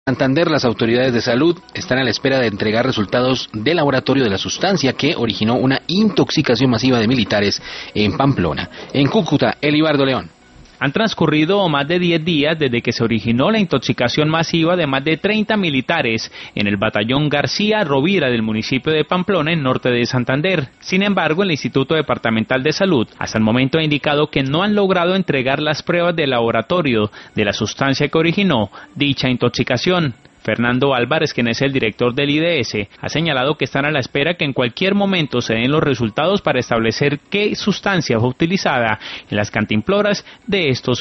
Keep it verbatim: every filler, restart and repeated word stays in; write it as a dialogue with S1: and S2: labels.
S1: Santander, las autoridades de salud están a la espera de entregar resultados del laboratorio de la sustancia que originó una intoxicación masiva de militares en Pamplona. En Cúcuta, Elibardo León.
S2: Han transcurrido más de diez días desde que se originó la intoxicación masiva de más de treinta militares en el batallón García Rovira del municipio de Pamplona, en norte de Santander. Sin embargo, el Instituto Departamental de Salud hasta el momento ha indicado que no han logrado entregar las pruebas de laboratorio de la sustancia que originó dicha intoxicación. Fernando Álvarez, quien es el director del I D S, ha señalado que están a la espera que en cualquier momento se den los resultados para establecer qué sustancia fue utilizada en las cantimploras de estos